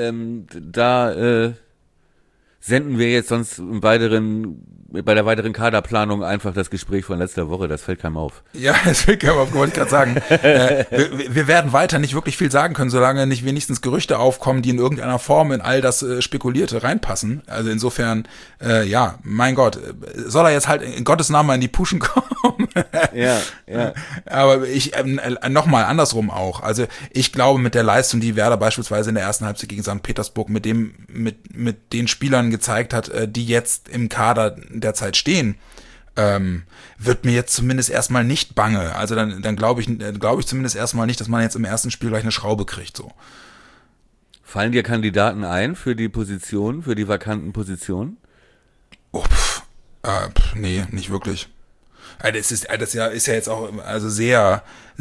da senden wir jetzt sonst bei der weiteren Kaderplanung einfach das Gespräch von letzter Woche, das fällt keinem auf. Ja, das wollte ich gerade sagen. Wir werden weiter nicht wirklich viel sagen können, solange nicht wenigstens Gerüchte aufkommen, die in irgendeiner Form in all das Spekulierte reinpassen. Also insofern, ja, mein Gott, soll er jetzt halt in Gottes Namen mal in die Puschen kommen? Ja. Aber ich, nochmal andersrum auch. Also ich glaube, mit der Leistung, die Werder beispielsweise in der ersten Halbzeit gegen St. Petersburg mit den Spielern gezeigt hat, die jetzt im Kader derzeit stehen, wird mir jetzt zumindest erstmal nicht bange. Also dann glaube ich zumindest erstmal nicht, dass man jetzt im ersten Spiel gleich eine Schraube kriegt, so. Fallen dir Kandidaten ein für die Position, für die vakanten Positionen? Oh, nee, nicht wirklich. Das ist ja jetzt auch also sehr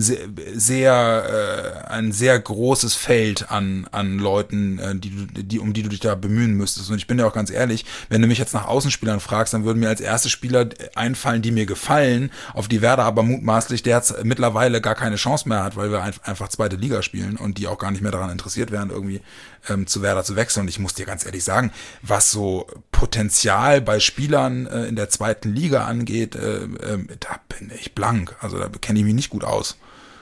ein sehr großes Feld an Leuten, um die du dich da bemühen müsstest. Und ich bin ja auch ganz ehrlich, wenn du mich jetzt nach Außenspielern fragst, dann würden mir als erste Spieler einfallen, die mir gefallen, auf die Werder aber mutmaßlich der jetzt mittlerweile gar keine Chance mehr hat, weil wir einfach zweite Liga spielen und die auch gar nicht mehr daran interessiert wären, irgendwie zu Werder zu wechseln. Und ich muss dir ganz ehrlich sagen, was so Potenzial bei Spielern in der zweiten Liga angeht, da bin ich blank. Also da kenne ich mich nicht gut aus.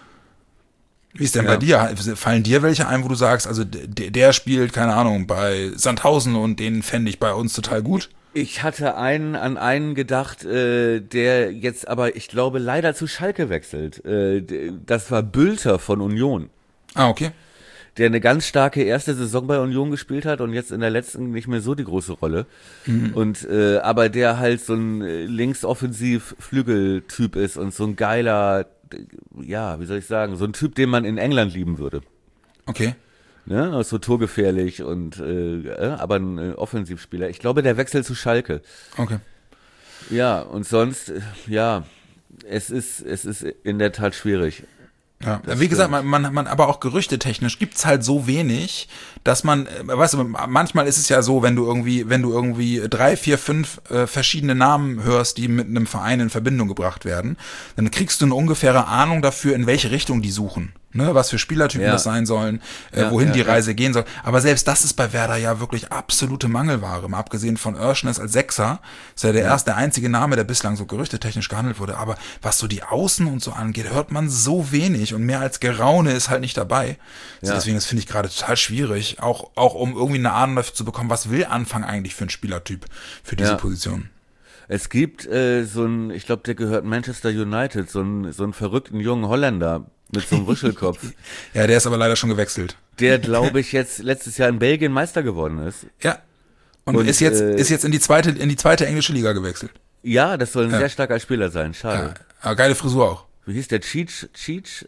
Wie ist denn bei dir? Fallen dir welche ein, wo du sagst, also der spielt, keine Ahnung, bei Sandhausen und den fände ich bei uns total gut? Ich hatte an einen gedacht, der jetzt aber, ich glaube, leider zu Schalke wechselt. Das war Bülter von Union, Ah, okay. der eine ganz starke erste Saison bei Union gespielt hat und jetzt in der letzten nicht mehr so die große Rolle. Und aber der halt so ein Linksoffensiv-Flügeltyp ist und so ein geiler, ja, wie soll ich sagen, so ein Typ, den man in England lieben würde. Okay. Ne? Ist so torgefährlich und aber ein Offensivspieler. Ich glaube, der wechselt zu Schalke. Okay. Ja, und sonst, ja, es ist in der Tat schwierig. Ja, wie gesagt, man aber auch gerüchtetechnisch gibt's halt so wenig, dass man, weißt du, manchmal ist es ja so, wenn du irgendwie 3, 4, 5 verschiedene Namen hörst, die mit einem Verein in Verbindung gebracht werden, dann kriegst du eine ungefähre Ahnung dafür, in welche Richtung die suchen. Ne, was für Spielertypen das sein sollen, wohin die Reise gehen soll. Aber selbst das ist bei Werder ja wirklich absolute Mangelware. Mal abgesehen von Oeschnes als Sechser, ist ja der einzige Name, der bislang so gerüchtetechnisch gehandelt wurde. Aber was so die Außen und so angeht, hört man so wenig und mehr als Geraune ist halt nicht dabei. Also deswegen, das finde ich gerade total schwierig, auch um irgendwie eine Ahnung dafür zu bekommen, was will Anfang eigentlich für ein Spielertyp für diese Position. Es gibt so einen, ich glaube, der gehört Manchester United, so einen verrückten jungen Holländer mit so einem Wuschelkopf. Ja, der ist aber leider schon gewechselt. Der, glaube ich, jetzt letztes Jahr in Belgien Meister geworden ist. Ja. Und ist jetzt in die zweite englische Liga gewechselt. Ja, das soll ein sehr starker Spieler sein, schade. Ja, geile Frisur auch. Wie hieß der? Cheech?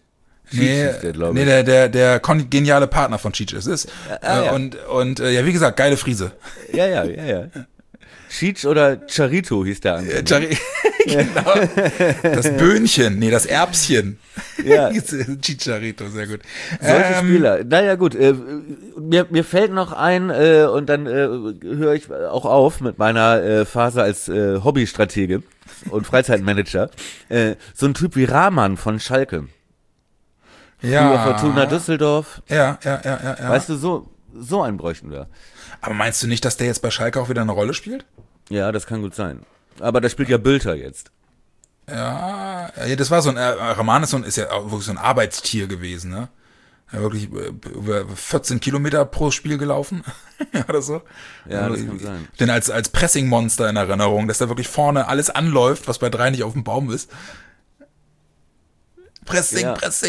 Nee, hieß der, glaube ich. der geniale Partner von Cheech ist es. Ja. Und ja, wie gesagt, geile Friese. Ja. Cheech oder Charito hieß der andere. Genau. Das Böhnchen, das Erbschen. Ja. Chicharito, sehr gut. Solche Spieler. Naja, gut. Mir fällt noch ein, und dann höre ich auch auf mit meiner Phase als Hobbystratege und Freizeitmanager. So ein Typ wie Rahman von Schalke. Früher Fortuna Düsseldorf. Ja. Weißt du, so einen bräuchten wir. Aber meinst du nicht, dass der jetzt bei Schalke auch wieder eine Rolle spielt? Ja, das kann gut sein. Aber da spielt ja Bülter jetzt. Ja, das war so ein, Rahman ist ja auch wirklich so ein Arbeitstier gewesen, ne? Ja, wirklich über 14 Kilometer pro Spiel gelaufen oder so. Ja, das kann sein. Denn als Pressing-Monster in Erinnerung, dass da wirklich vorne alles anläuft, was bei 3 nicht auf dem Baum ist. Pressing.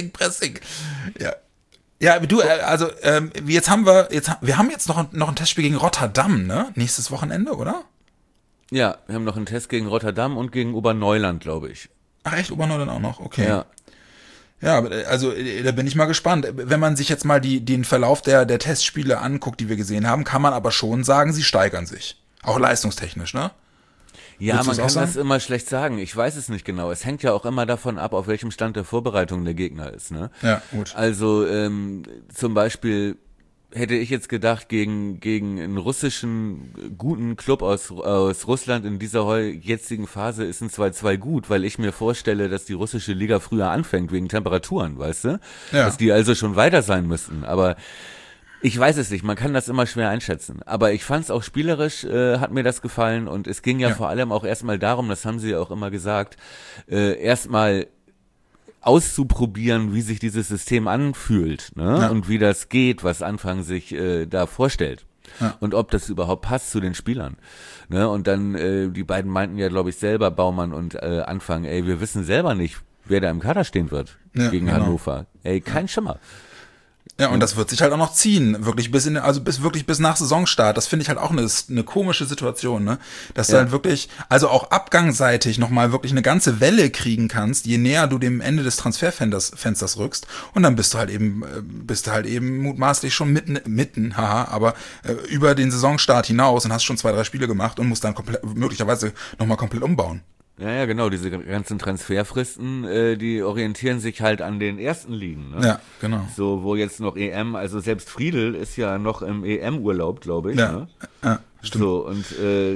Ja. Ja, du, also wir haben jetzt noch ein Testspiel gegen Rotterdam, ne? Nächstes Wochenende, oder? Ja, wir haben noch einen Test gegen Rotterdam und gegen Oberneuland, glaube ich. Ach echt, Oberneuland auch noch, okay. Ja. Ja, also da bin ich mal gespannt. Wenn man sich jetzt mal den Verlauf der Testspiele anguckt, die wir gesehen haben, kann man aber schon sagen, sie steigern sich. Auch leistungstechnisch, ne? Ja, Würdest man du's kann auch sagen? das immer schlecht sagen. Ich weiß es nicht genau. Es hängt ja auch immer davon ab, auf welchem Stand der Vorbereitung der Gegner ist, ne? Ja, gut. Also zum Beispiel hätte ich jetzt gedacht, gegen einen russischen guten Club aus Russland in dieser jetzigen Phase ist ein 2-2 gut, weil ich mir vorstelle, dass die russische Liga früher anfängt wegen Temperaturen, weißt du? Ja. Dass die also schon weiter sein müssten. Aber ich weiß es nicht, man kann das immer schwer einschätzen. Aber ich fand es auch spielerisch, hat mir das gefallen. Und es ging ja vor allem auch erstmal darum, das haben sie ja auch immer gesagt, erstmal auszuprobieren, wie sich dieses System anfühlt, ne? Ja. Und wie das geht, was Anfang sich da vorstellt. Ja. Und ob das überhaupt passt zu den Spielern. Ne? Und dann, die beiden meinten ja, glaube ich, selber, Baumann und Anfang, wir wissen selber nicht, wer da im Kader stehen wird gegen genau. Hannover. Kein Schimmer. Ja, und das wird sich halt auch noch ziehen, wirklich bis nach Saisonstart. Das finde ich halt auch eine komische Situation, ne? Dass du halt wirklich, also auch abgangsseitig nochmal wirklich eine ganze Welle kriegen kannst, je näher du dem Ende des Transferfensters rückst. Und dann bist du halt eben mutmaßlich schon mitten, aber über den Saisonstart hinaus und hast schon 2, 3 Spiele gemacht und musst dann möglicherweise nochmal komplett umbauen. Ja, genau, diese ganzen Transferfristen, die orientieren sich halt an den ersten Ligen, ne? Ja, genau. So, wo jetzt noch EM, also selbst Friedel ist ja noch im EM-Urlaub, glaube ich, Ja, ne? ja, stimmt. So, und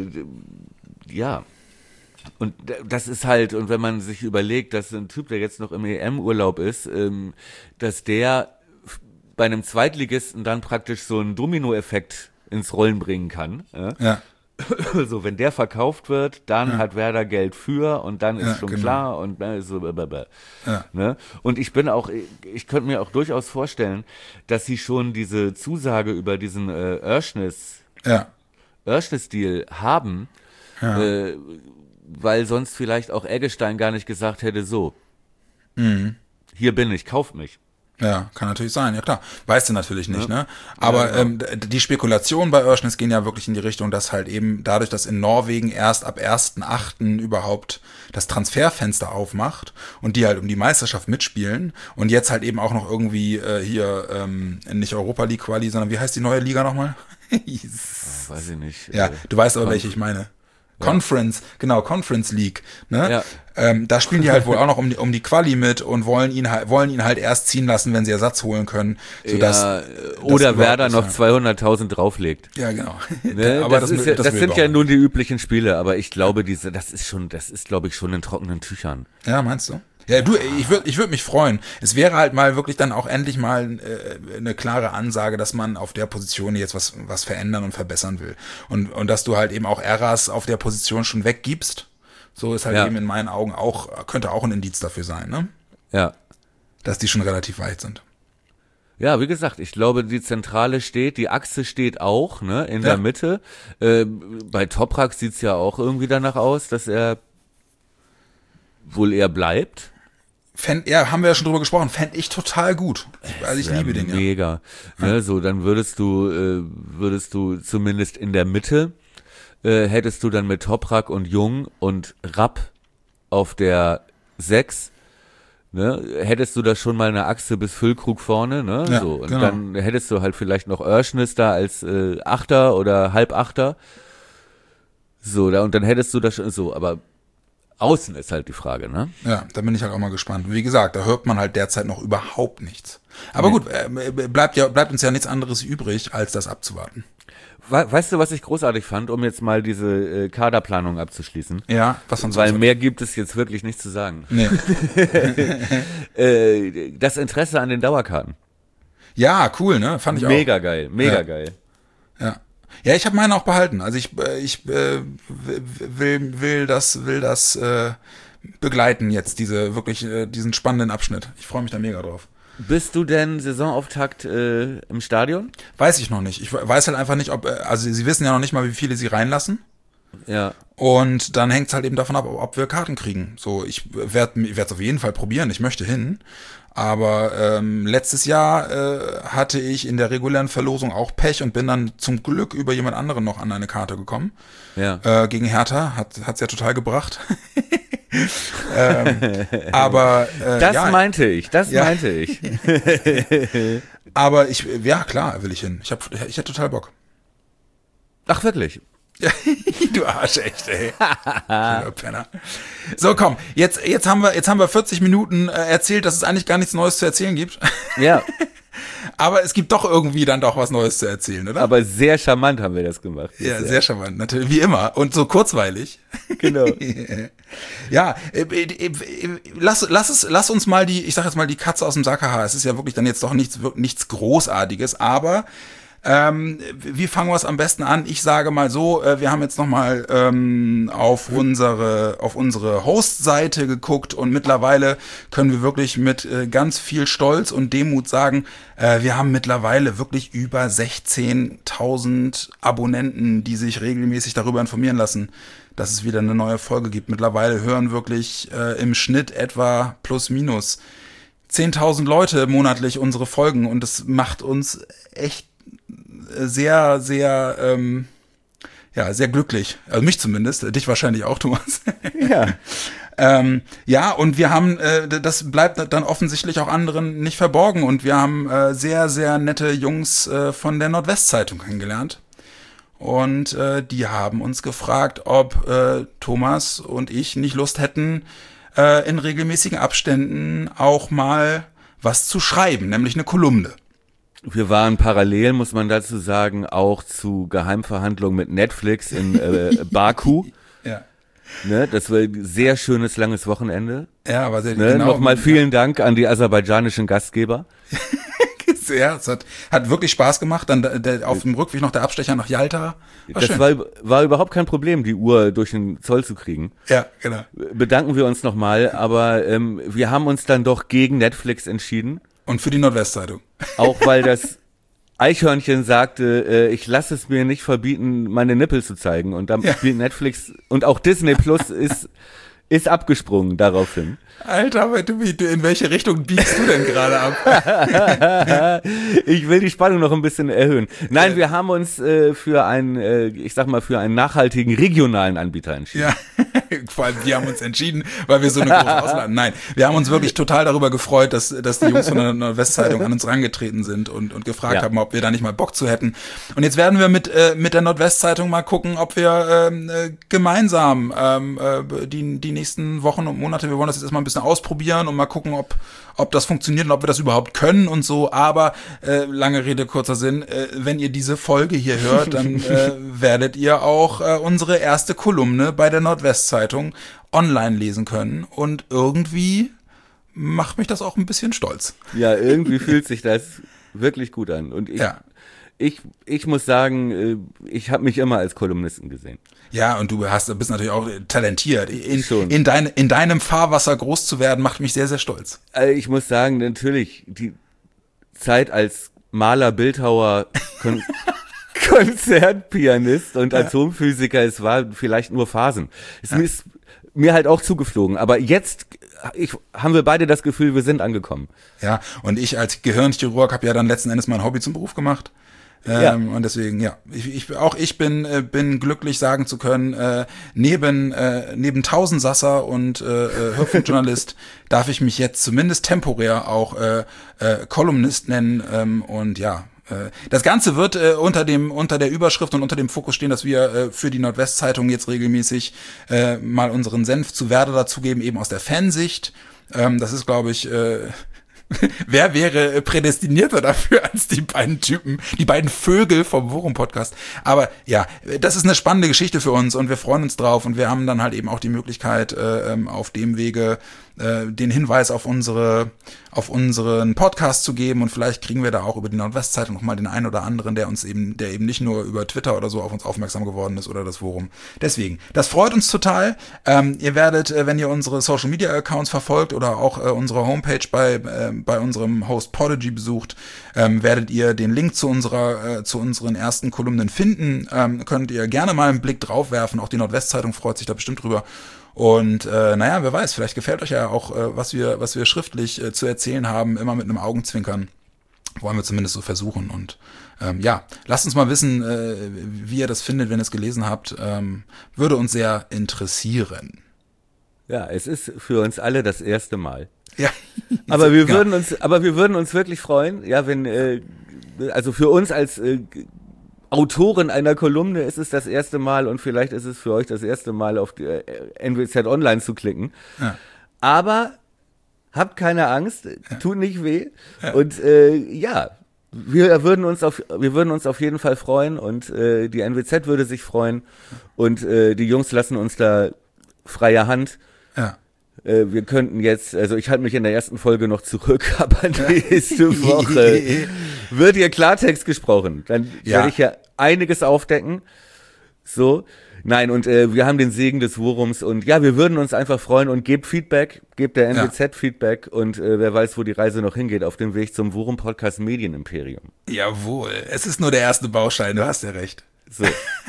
ja. Und das ist halt, und wenn man sich überlegt, dass ein Typ, der jetzt noch im EM-Urlaub ist, dass der bei einem Zweitligisten dann praktisch so einen Dominoeffekt ins Rollen bringen kann, Ja. so, wenn der verkauft wird, dann hat Werder Geld für und dann ist schon genau. klar und so Ja. ne? Und ich könnte mir auch durchaus vorstellen, dass sie schon diese Zusage über diesen Oeschnes-Deal haben, weil sonst vielleicht auch Eggestein gar nicht gesagt hätte, so, hier bin ich, kauft mich. Ja, kann natürlich sein, ja klar. Weißt du natürlich nicht, ne? Aber die Spekulationen bei Oeschnes gehen ja wirklich in die Richtung, dass halt eben dadurch, dass in Norwegen erst ab 1.8. überhaupt das Transferfenster aufmacht und die halt um die Meisterschaft mitspielen und jetzt halt eben auch noch irgendwie nicht Europa League Quali, sondern wie heißt die neue Liga nochmal? Weiß ich nicht. Ja, du weißt aber, welche ich meine. Conference League, ne? Ja. Da spielen die halt wohl auch noch um die Quali mit und wollen ihn halt erst ziehen lassen, wenn sie Ersatz holen können. Sodass, oder Werder noch 200.000 drauflegt. Ja, genau. Ne? Aber das will sind ja Baumann. nun die üblichen Spiele, aber ich glaube, das ist, glaube ich, schon in trockenen Tüchern. Ja, meinst du? Ja, du, ich würd mich freuen. Es wäre halt mal wirklich dann auch endlich mal eine klare Ansage, dass man auf der Position jetzt was verändern und verbessern will. Und dass du halt eben auch Eras auf der Position schon weggibst. So ist halt eben in meinen Augen könnte auch ein Indiz dafür sein, ne? Ja. Dass die schon relativ weit sind. Ja, wie gesagt, ich glaube, die Zentrale steht, die Achse steht auch, ne, in der Mitte. Bei Toprak sieht's ja auch irgendwie danach aus, dass er wohl eher bleibt. Haben wir ja schon drüber gesprochen, fände ich total gut. Also ich liebe den, ja. Mega. Ne, so, dann würdest du zumindest in der Mitte, hättest du dann mit Toprak und Jung und Rapp auf der 6 Ne, hättest du da schon mal eine Achse bis Füllkrug vorne, ne? Ja, so. Und genau. dann hättest du halt vielleicht noch Oeschnis da als Achter oder Halbachter. So, und dann hättest du das schon so, aber außen ist halt die Frage, ne? Ja, da bin ich halt auch mal gespannt. Wie gesagt, da hört man halt derzeit noch überhaupt nichts. Aber gut, bleibt uns ja nichts anderes übrig, als das abzuwarten. Weißt du, was ich großartig fand, um jetzt mal diese Kaderplanung abzuschließen? Ja, was sonst? Weil mehr gibt es jetzt wirklich nicht zu sagen. Nee. Das Interesse an den Dauerkarten. Ja, cool, ne? Fand ich auch. Mega geil. Ja. Ja, ich habe meine auch behalten. Also ich will das begleiten jetzt, diesen spannenden Abschnitt. Ich freue mich da mega drauf. Bist du denn Saisonauftakt im Stadion? Weiß ich noch nicht. Ich weiß halt einfach nicht, also sie wissen ja noch nicht mal, wie viele sie reinlassen. Ja. Und dann hängt es halt eben davon ab, ob wir Karten kriegen. So, ich werde es auf jeden Fall probieren. Ich möchte hin. Aber letztes Jahr hatte ich in der regulären Verlosung auch Pech und bin dann zum Glück über jemand anderen noch an eine Karte gekommen. Ja. Gegen Hertha. Hat's ja total gebracht. Aber das ja, meinte ich. Aber ja klar, will ich hin. Ich hätte total Bock. Ach, wirklich? Du Arsch, echt, ey. Penner. So, komm, jetzt haben wir 40 Minuten erzählt, dass es eigentlich gar nichts Neues zu erzählen gibt. Ja. Aber es gibt doch irgendwie dann doch was Neues zu erzählen, oder? Aber sehr charmant haben wir das gemacht. Ja, sehr charmant, natürlich, wie immer. Und so kurzweilig. Genau. Ja, lass uns mal ich sag jetzt mal die Katze aus dem Sack hauen. Es ist ja wirklich dann jetzt doch nichts Großartiges, aber wie fangen wir es am besten an? Ich sage mal so, wir haben jetzt nochmal auf unsere Host-Seite geguckt und mittlerweile können wir wirklich mit ganz viel Stolz und Demut sagen, wir haben mittlerweile wirklich über 16.000 Abonnenten, die sich regelmäßig darüber informieren lassen, dass es wieder eine neue Folge gibt. Mittlerweile hören wirklich im Schnitt etwa plus minus 10.000 Leute monatlich unsere Folgen und das macht uns echt sehr, sehr, sehr glücklich. Also mich zumindest, dich wahrscheinlich auch, Thomas. Ja. Ja, und wir haben, das bleibt dann offensichtlich auch anderen nicht verborgen und wir haben sehr, sehr nette Jungs von der Nordwestzeitung kennengelernt. Und die haben uns gefragt, ob Thomas und ich nicht Lust hätten, in regelmäßigen Abständen auch mal was zu schreiben, nämlich eine Kolumne. Wir waren parallel, muss man dazu sagen, auch zu Geheimverhandlungen mit Netflix in Baku. Ja. Ne, das war ein sehr schönes, langes Wochenende. Ja, aber sehr Ne, genau. Nochmal vielen Dank an die aserbaidschanischen Gastgeber. Sehr, es hat wirklich Spaß gemacht. Dann auf dem Rückweg noch der Abstecher nach Yalta. Das war überhaupt kein Problem, die Uhr durch den Zoll zu kriegen. Ja, genau. Bedanken wir uns nochmal, aber wir haben uns dann doch gegen Netflix entschieden. Und für die Nordwestzeitung. Auch weil das Eichhörnchen sagte, ich lasse es mir nicht verbieten, meine Nippel zu zeigen. Und dann spielt Netflix und auch Disney Plus ist abgesprungen daraufhin. Alter, aber in welche Richtung biegst du denn gerade ab? Ich will die Spannung noch ein bisschen erhöhen. Nein, wir haben uns für einen nachhaltigen regionalen Anbieter entschieden. Ja, vor allem wir haben uns entschieden, weil wir so eine große Auswahl haben. Nein, wir haben uns wirklich total darüber gefreut, dass die Jungs von der Nordwestzeitung an uns rangetreten sind und gefragt haben, ob wir da nicht mal Bock zu hätten. Und jetzt werden wir mit der Nordwestzeitung mal gucken, ob wir gemeinsam die nächsten Wochen und Monate, wir wollen das jetzt erstmal ein bisschen ausprobieren und mal gucken, ob das funktioniert und ob wir das überhaupt können und so. Aber lange Rede, kurzer Sinn, wenn ihr diese Folge hier hört, dann werdet ihr auch unsere erste Kolumne bei der Nordwestzeitung online lesen können. Und irgendwie macht mich das auch ein bisschen stolz. Ja, irgendwie fühlt sich das wirklich gut an. Und ich muss sagen, ich habe mich immer als Kolumnisten gesehen. Ja, und du bist natürlich auch talentiert. In deinem Fahrwasser groß zu werden, macht mich sehr, sehr stolz. Ich muss sagen, natürlich, die Zeit als Maler, Bildhauer, Konzertpianist und Atomphysiker, es war vielleicht nur Phasen. Es ist mir halt auch zugeflogen. Aber jetzt haben wir beide das Gefühl, wir sind angekommen. Ja, und ich als Gehirnchirurg habe ja dann letzten Endes mein Hobby zum Beruf gemacht. Und deswegen, ja, ich bin glücklich sagen zu können, neben Tausendsasser und Hörfunkjournalist darf ich mich jetzt zumindest temporär auch Kolumnist nennen. Und ja, das Ganze wird unter der Überschrift und unter dem Fokus stehen, dass wir für die Nordwestzeitung jetzt regelmäßig mal unseren Senf zu Werder dazugeben, eben aus der Fansicht. Das ist, glaube ich, wer wäre prädestinierter dafür als die beiden Typen, die beiden Vögel vom Worum-Podcast. Aber ja, das ist eine spannende Geschichte für uns und wir freuen uns drauf und wir haben dann halt eben auch die Möglichkeit, auf dem Wege den Hinweis auf unseren Podcast zu geben und vielleicht kriegen wir da auch über die Nordwestzeitung noch mal den einen oder anderen, der eben nicht nur über Twitter oder so auf uns aufmerksam geworden ist oder das Forum. Deswegen, das freut uns total. Ihr werdet, wenn ihr unsere Social Media Accounts verfolgt oder auch unsere Homepage bei unserem Host Podigy besucht, werdet ihr den Link zu unseren ersten Kolumnen finden. Könnt ihr gerne mal einen Blick drauf werfen. Auch die Nordwestzeitung freut sich da bestimmt drüber. Und naja, wer weiß, vielleicht gefällt euch ja auch, was wir schriftlich zu erzählen haben, immer mit einem Augenzwinkern. Wollen wir zumindest so versuchen. Und ja, lasst uns mal wissen, wie ihr das findet, wenn ihr es gelesen habt. Würde uns sehr interessieren. Ja, es ist für uns alle das erste Mal. Ja. Aber wir würden uns wirklich freuen, ja, wenn, also für uns als Autoren einer Kolumne ist es das erste Mal und vielleicht ist es für euch das erste Mal auf die NWZ Online zu klicken. Ja. Aber habt keine Angst, tut nicht weh. Ja. Und ja, wir würden uns auf jeden Fall freuen und die NWZ würde sich freuen und die Jungs lassen uns da freie Hand. Ja. Wir könnten jetzt, also ich halte mich in der ersten Folge noch zurück, aber nächste Woche wird hier Klartext gesprochen. Dann werde ich ja einiges aufdecken. So, nein, und wir haben den Segen des Worums und ja, wir würden uns einfach freuen und gebt Feedback, gebt der NWZ Feedback und wer weiß, wo die Reise noch hingeht, auf dem Weg zum Worum-Podcast Medienimperium. Jawohl, es ist nur der erste Baustein, du hast ja recht. So,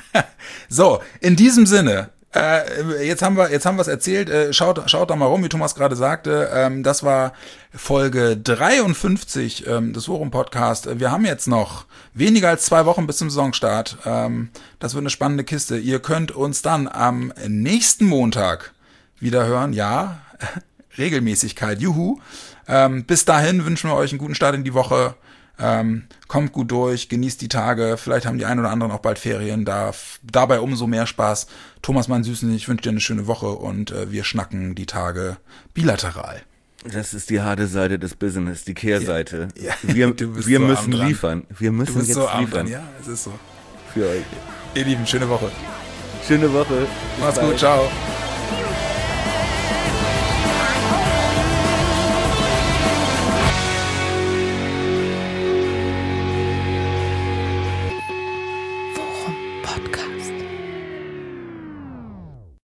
so in diesem Sinne, jetzt haben wir es erzählt, schaut da mal rum, wie Thomas gerade sagte, das war Folge 53 des Worum Podcast. Wir haben jetzt noch weniger als 2 Wochen bis zum Saisonstart. Das wird eine spannende Kiste. Ihr könnt uns dann am nächsten Montag wieder hören. Ja, Regelmäßigkeit, juhu. Bis dahin wünschen wir euch einen guten Start in die Woche. Kommt gut durch, genießt die Tage, vielleicht haben die einen oder anderen auch bald Ferien, dabei umso mehr Spaß. Thomas, mein Süßen, ich wünsche dir eine schöne Woche und wir schnacken die Tage bilateral. Das ist die harte Seite des Business, die Kehrseite. Ja, wir müssen liefern. Wir müssen jetzt so liefern. Ja, es ist so. Für euch. Ihr Lieben, schöne Woche. Schöne Woche. Macht's gut, ciao.